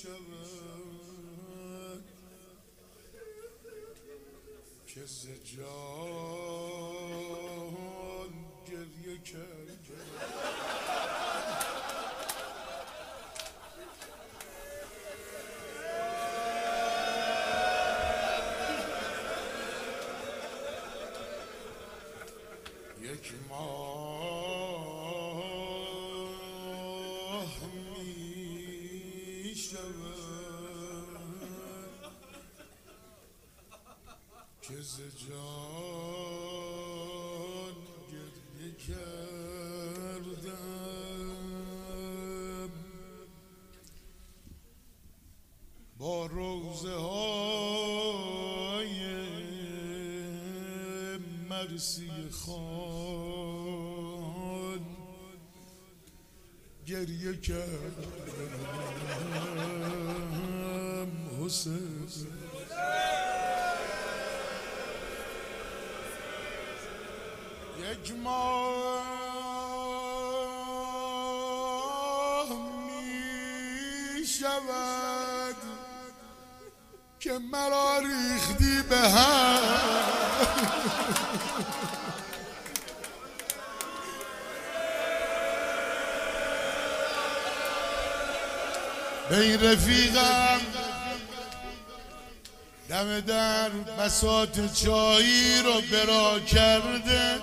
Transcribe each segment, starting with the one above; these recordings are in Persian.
شود که ز جان گریه کرد یک ماه می شود که ز جان گریه کردم با روزه های مرسی خان گریه کردم حسین یک ماه می شود که مرا ریختی به هم به این رفیقم دم در بساط چایی رو برا کرده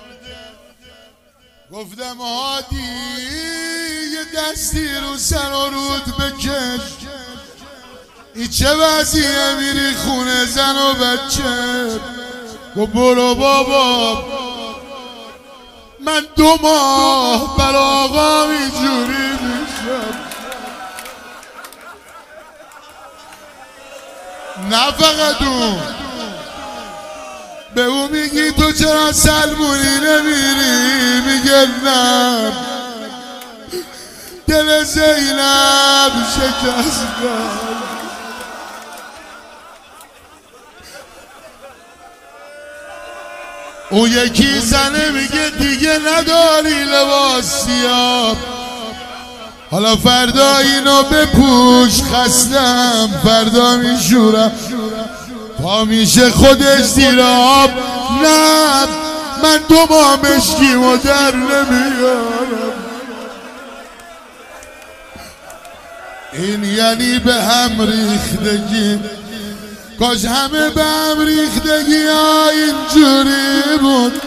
گفتم هادی یه دستی رو سر و رود بکش این چه وضعیه میری خونه زن و بچه گفت برو بابا من 2 ماه بر آقا اینجوری میشم نه فقط اون به اون میگی تو چرا سلمونی نمیری میگه نه دل زینب شکستم اون یکی زنه میگه دیگه نداری لباس سیاه حالا فردا اینو بپوش خستم فردا میشورم پا میشه خودش زیر آب نه من 2 ماه مشکیمو در نمیارم این یعنی به هم ریختگی کاش همه به هم ریختگی ها اینجوری بود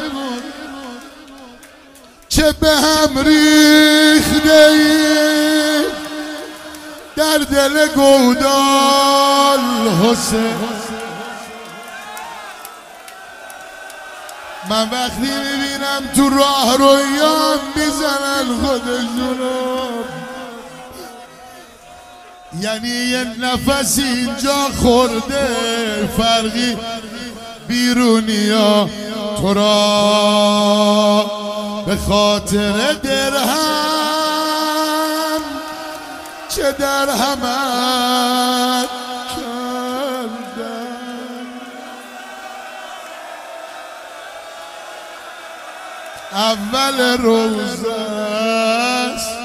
چه به هم ریخته ای در دل گودال حسین من وقتی میبینم تو راه رویان میزنن خودشونو یعنی یه نفس اینجا خورده فرقی بیرونیا تو را به خاطر درهم چه درهمت کردم اول روزه است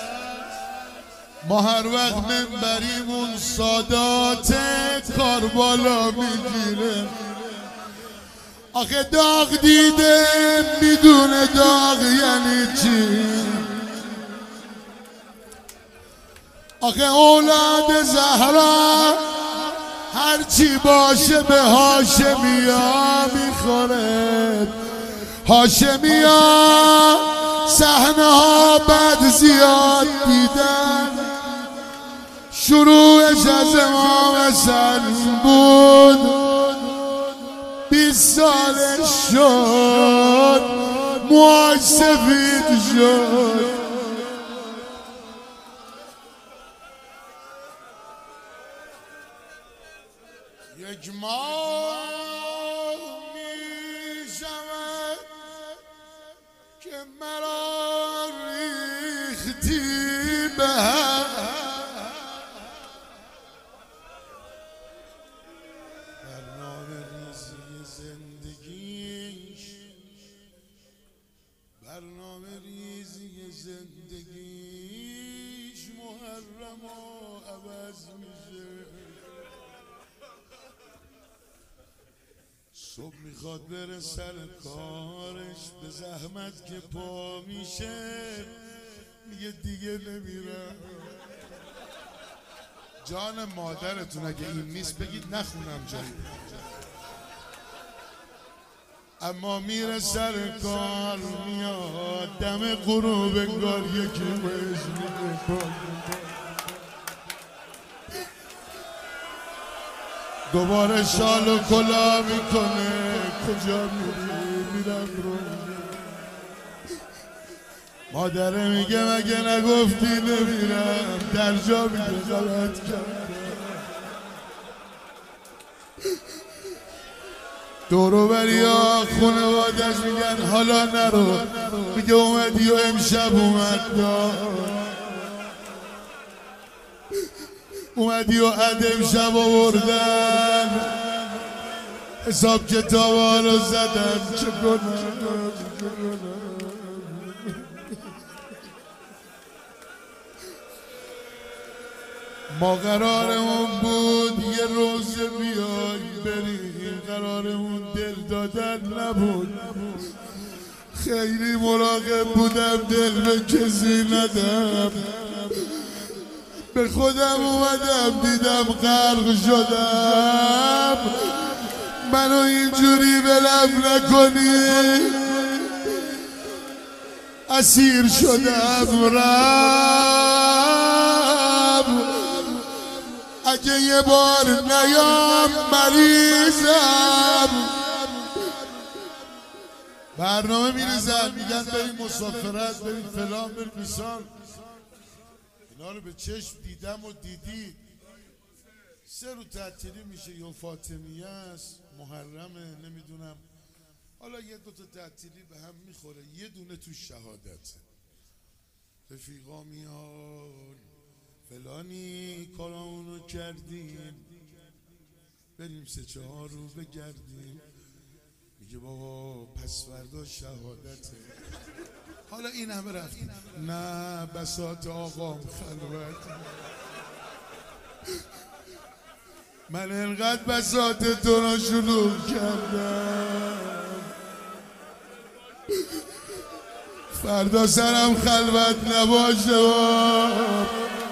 ما هر وقت منبریمون سادات کار بالا میگیره آخه داغ دیده میدونه داغ یعنی چی آخه اولاد زهرا هرچی باشه به هاشمیا میخوره هاشمیا صحنه ها بد زیاد دیدن شروعش از امام حسن بود 20 سالش شد موهاش سفید شد یک ماه می شود که مرا ریختی به هم برنامه ریزی زندگیش محرم و عوض میشه. صبح میخواد بره سر کارش، به زحمت که پا میشه میگه دیگه نمیرم. جان مادرتون اگه این نیست بگید نخونم جایی. اما میره سر کار، میاد دم غروب انگار یکی بهش میگه دوباره شال و کلا میکنه. کجا میری؟ میرم رو. مادره میگه مگه نگفتی نمیرم؟ در جا میگه غلط کردم. دورو بریا خانوادش میگن حالا نرو، میگه اومدی و امشب اومدی و امشب آوردن، حساب کتابا رو زدن. چه کنم ما قرارمون بود یه روز بیای بریم، قرارمون دل دادن نبود. خیلی مراقب بودم دل به کسی ندم، به خودم اومدم دیدم غرق شدم. منو اینجوری ولم نکنی، اسیر شدم. اگه یه بار نیام مریضم. برنامه میریزن میگن بریم مسافرت، بریم فلان، بریم بیسان. اینا رو به چشم دیدم و دیدید. 3 روز تعطیلی میشه، یا فاطمیه است، محرمه، نمیدونم. حالا یه 2 تا تعطیلی به هم میخوره، یه دونه تو شهادته. رفیقا میان فلانی کارامونو کردیم، بریم 3-4 روز بگردیم. میگه بابا پس فردا شهادته. حالا این همه رفتیم، نه بساط آقام خلوت. من انقدر بساط تو رو شروع کردم، فردا سرم خلوت نباشه.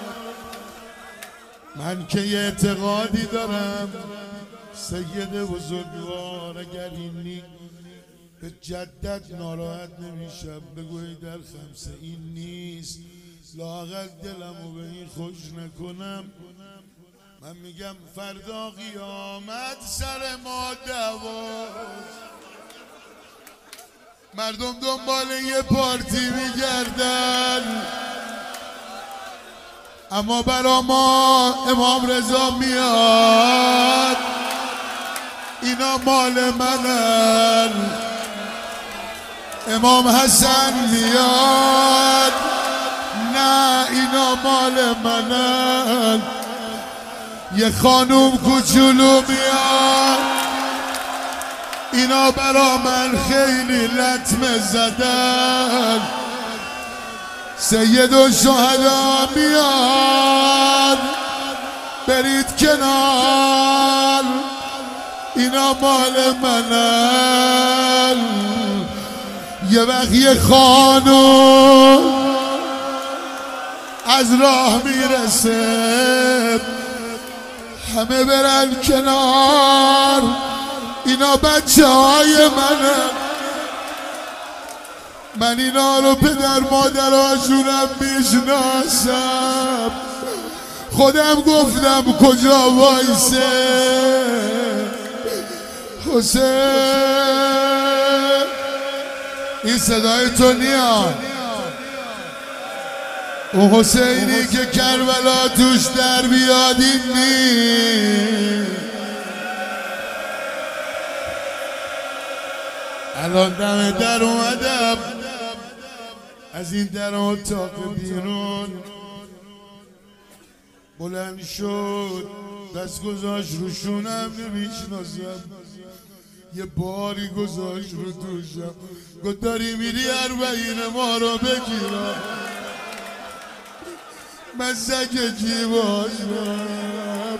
من که یه اعتقادی دارم سید بزرگوار، اگر این به جدت ناراحت نمیشم بگوی در خمسه این نیست، لااقل دلمو به این خوش نکنم. من میگم فردا قیامت سر ما دواست. مردم دنبال یه پارتی میگردن، اما برا ما امام رضا میاد. اینا مال منن. امام حسن میاد، نه اینا مال منن. یه خانوم کوچولو میاد، اینا برا من خیلی لطمه زدن. سید الشهدا میاد، برید کنار، اینا مال منن. یه وقت یه خانوم از راه میرسه، همه برن کنار، اینا بچه های منن. من اینا رو پدر مادراشونم میشناسم. خودم گفتم کجا وایسه. حسین، این صدای تو نیاد. اون حسینی که کربلا توش در بیاد این نیست. الان دم در اومدم، از این در اتاق بیرون بلند شد، دست گذاشت رو شونم، نمیشناسم. یه باری گذاشت رو دوشم، گفت داری میری 40 ما رو بگیرم. من زگگی باشم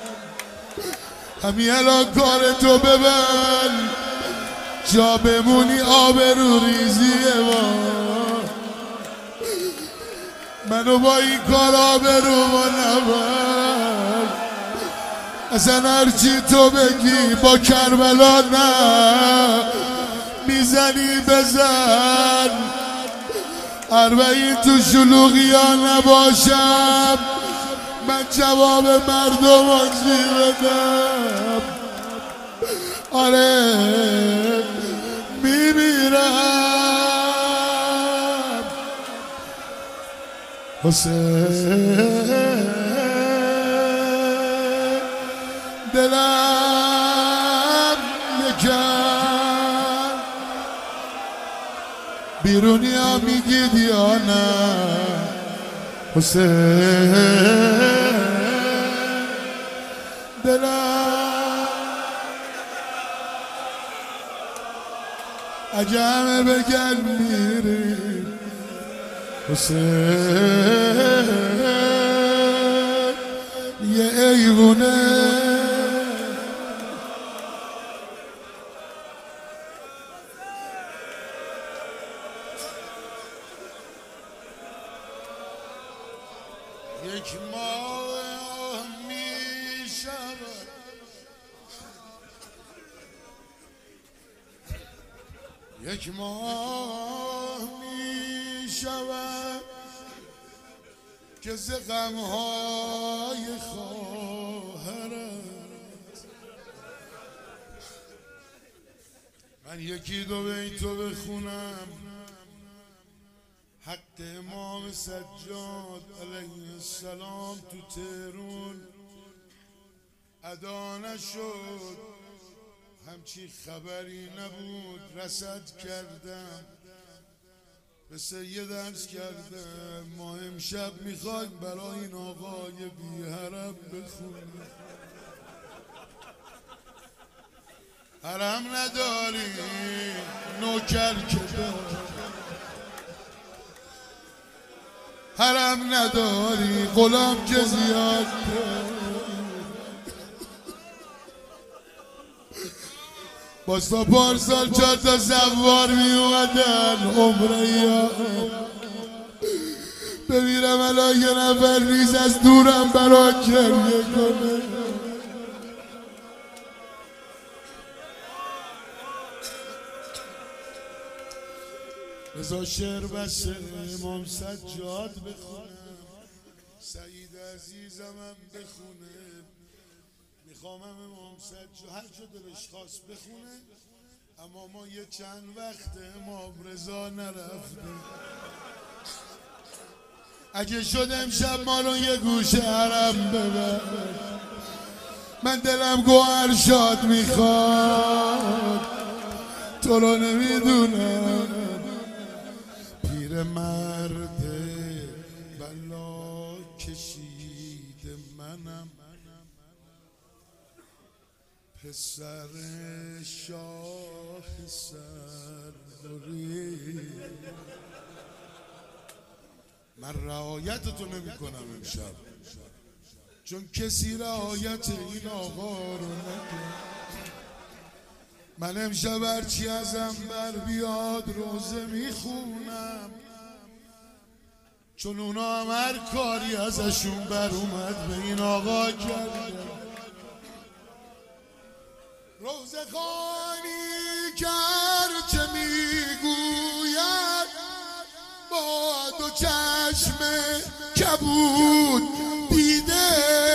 همین الان کارتو ببن جا بمونی آبرو ریزیه منو با این کار آبرو ما نبر اصلا هرچی تو بگی با کربلا نه میزنی بزن 40 تو شلوغی ها نباشم من جواب مردم آجی بدم آره میمیرم حسین دلم یکم بیرونی ها میگید یا نه حسین دلم اگه همه بگن میری حسین یه ایوونه یک ماه میشود یک ماه میشود که ز غمهای خواهرت من یکی دو بیت تو بخونم حق امام سجاد علیه السلام تو تهرون ادا نشد همچی خبری نبود رصد کردم به سید عرض کردم ما امشب میخوایم برای این آقای بی حرم بخونیم حرم نداری نوکر که داری حرم نداری غلام که زیاد باستا پارسال 4 تا زوار می اومدن عمره یا ببینم الان یه نفر نیز از دورم برا گریه کنه بذار شعر بس امام سجاد بخونم سعید عزیزمم بخونه میخوام امام سجاد هر جا دلش خواست بخونه اما ما یه چند وقت امام رضا نرفته اگه شد امشب ما رو یه گوشه حرم ببر من دلم گوهر شاد میخواد تو رو نمیدونم مرد بلا کشید منم پسر شاه سرداری من رعایتتو نمی کنم امشب چون کسی رعایت این آقا رو نکنه من امشب هرچی ازم بر بیاد روزه میخونم چون اونا هم هر کاری ازشون بر اومد به این آقا کردن روزه خانی کرد چه میگوید با 2 چشم کبود دیده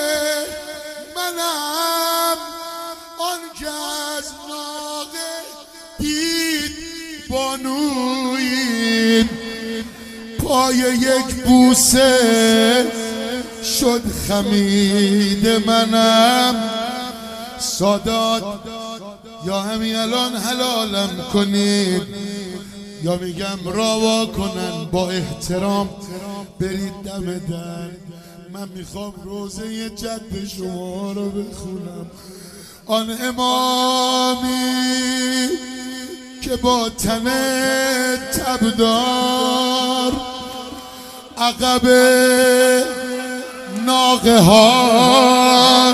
منم آن که از ناقه دید بانوی پای یک بوسه شد خمید منم سادات یا همین الان حلالم کنید یا میگم راوا کنن با احترام برید دم در من میخوام روزه جد شما رو بخونم آن امامی که با تن تبدار عقب ناقه ها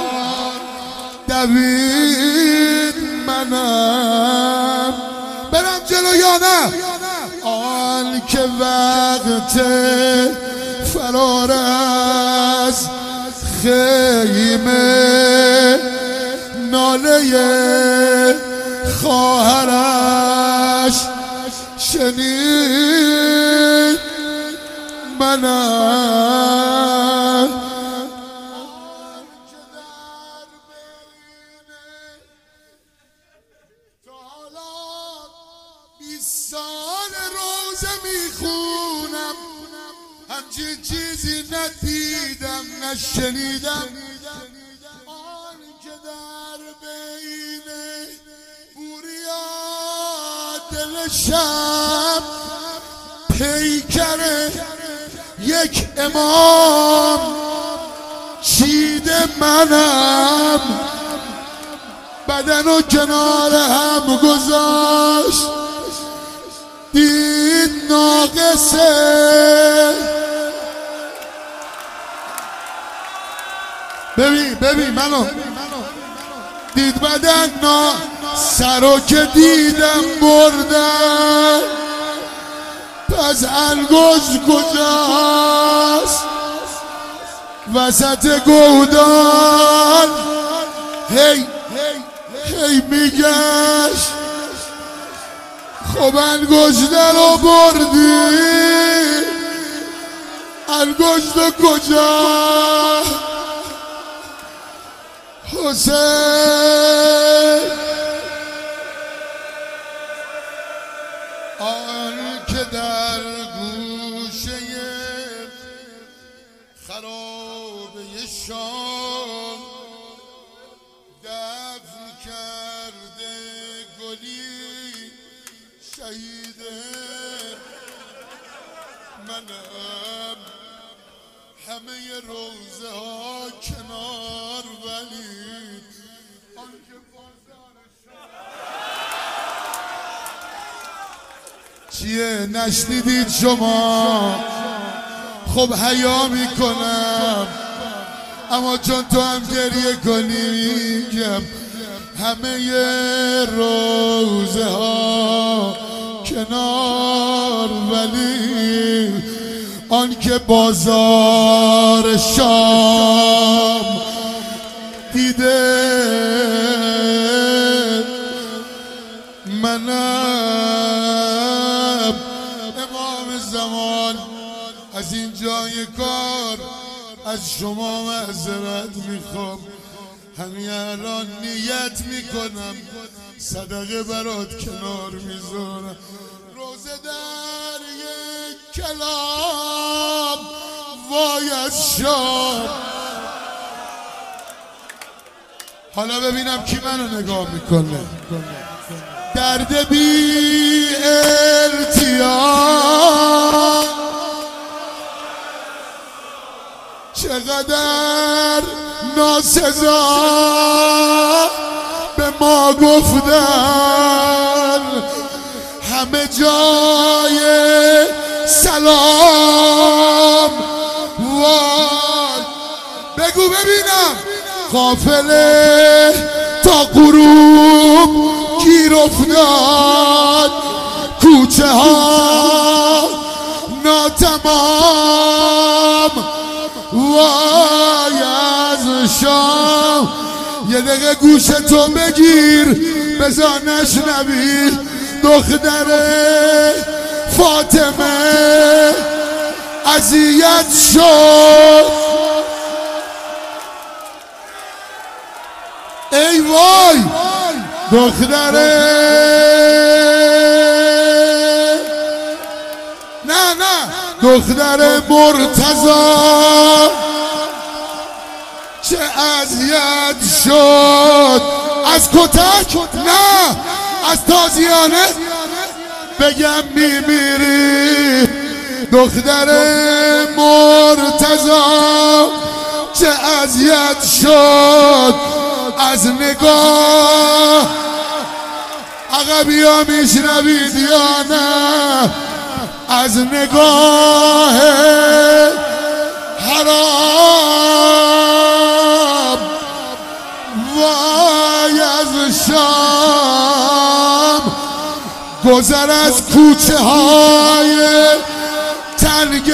دوید منم برم جلو یا نه آن که وقت فرار از خیمه ناله خواهرش شنید منم تا حالا 20 سال روزه میخونم همچین چیزی ندیدم نشنیدم آن که در بین بوریا دل شب پیکر یک امام چیده منم بدن و کنار هم گذاشت دید ناقصه ببین منو دید بدن سرو که دیدم بردن پس الگوش کجاست وسط گودان هی میگشت خب انگشته رو بردی انگشت کجا حسین آن که در گوشه خرابه شام دفن کرده گلی شهید منم همه روزه ها کنار ولی چیه نشنیدید شما خب حیا میکنم اما چون تو هم گریه کنی میگم همه روزه ها کنار ولی آن که بازار شام دیده منم امام زمان از این جای کار از شما معذرت میخوام همین الان نیت میکنم صدقه برات کنار میذارم روزه در یک کلام وای از شام حالا ببینم کی منو نگاه میکنه درد بی ارتیاح چقدر ناسزا به ما گفتن همه جای سلام وای بگو ببینم قافله تا غروب گیر افتاد کوچه ها ناتمام وای از شام یه دقیقه گوشتو بگیر بذار نشنوی دختر فاطمه اذیت شد ای وای دختر نه دختر مرتضی چه اذیت شد از کتک نه از تازیانه بگم میمیری دختر مرتضی چه اذیت شد از نگاه عقبی ها میشنوید یا نه از نگاه حرام گذر از کوچه های تنگ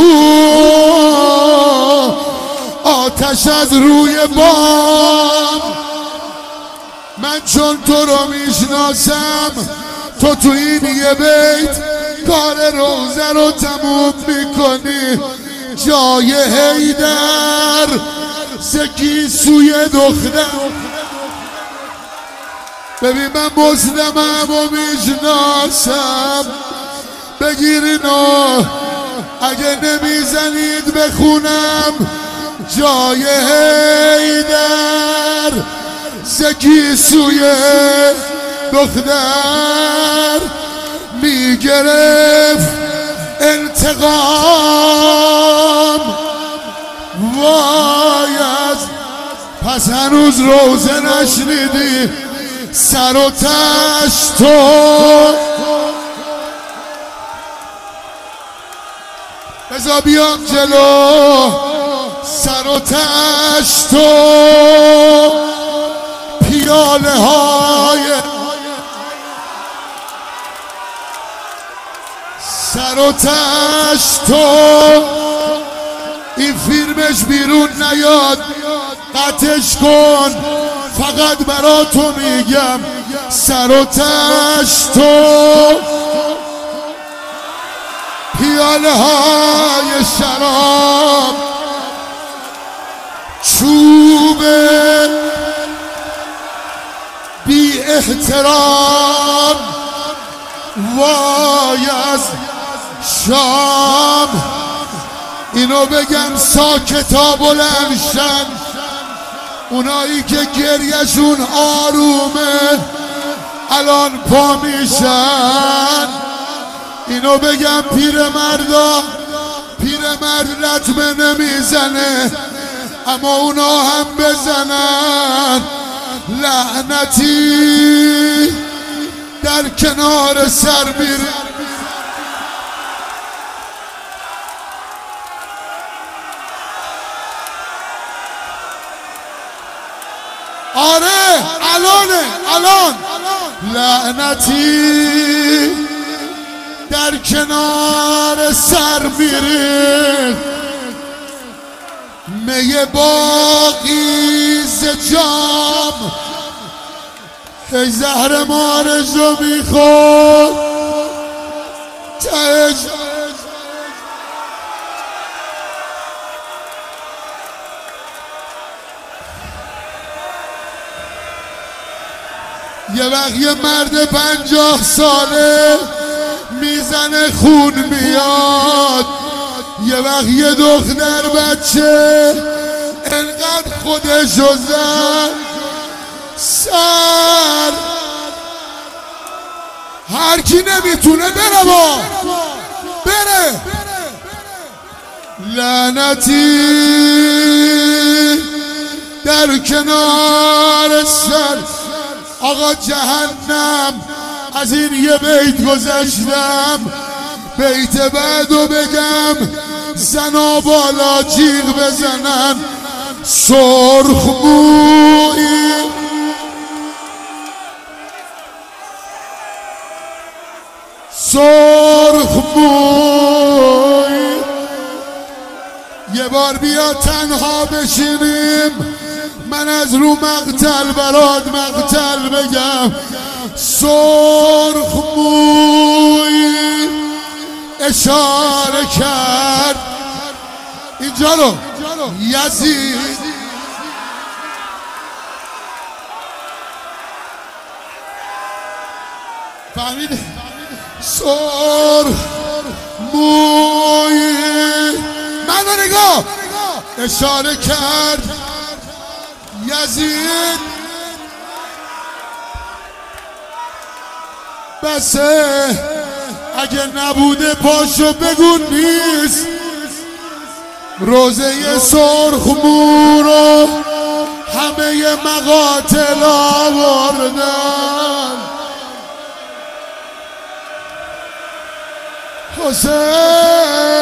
یهود، آتش از روی بام. من چون تو رو میشناسم، تو این یه بیت کار روزه رو تموم میکنی. جای حیدر سکی سوی دختر. ببین من مسلمم و میشناسم، بگیرینو اگه نمیزنید بخونم. جای حیدر سکی سوی دختر، میگرفت انتقام. وای از پس هنوز روزه نشنیدی، سر و تشتو بذار بیام جلو. سر و تشتو پیاله های، سر و تشتو. این فیلمش بیرون نیاد، قطعش کن، فقط برا تو میگم. سر و تشتو پیاله های شراب، چوب بی احترام. وای از شام، اینو بگم ساکتا بلند شن. اونایی که گریهشون آرومه الان پا میشن. اینو بگم پیرمردا، پیرمرد لطمه نمیزنه اما اونا هم بزنن. لعنتی در کنار سر میره. آره الان لعنتی در کنار سر میره. می باقی ز جام، ای زهر مارش رو میخور تهش. یه وقت یه مرد 50 ساله میزنه خون میاد، یه وقت یه دختر بچه انقدر خودشو زد سر. هر کی نمیتونه بره بره. لعنتی در کنار سر. آقا جهنم از این یه بیت گذشتم، بیت بعدو بگم. زنا بالا جیغ بزنن، سرخ مویی سرخ موی. یه بار بیا تنها بشینیم، من از رو مقتل برات مقتل بگم. سرخ موی اشاره کرد اینجا رو یزید. فهمیده؟ سرخ موی منو نگاه اشاره کرد یزید. بسه اگه نبوده پاشو بگو نیست. روزه سرخ مو رو همه مقاتل آوردن. حسین